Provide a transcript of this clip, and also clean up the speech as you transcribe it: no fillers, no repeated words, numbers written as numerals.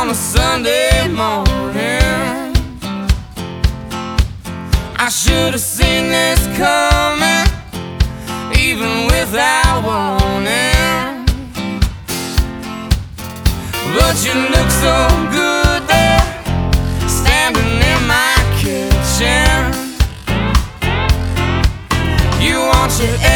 on a Sunday morning. I should have seen this coming, even without warning. But you look so good there, standing in my kitchen. You want your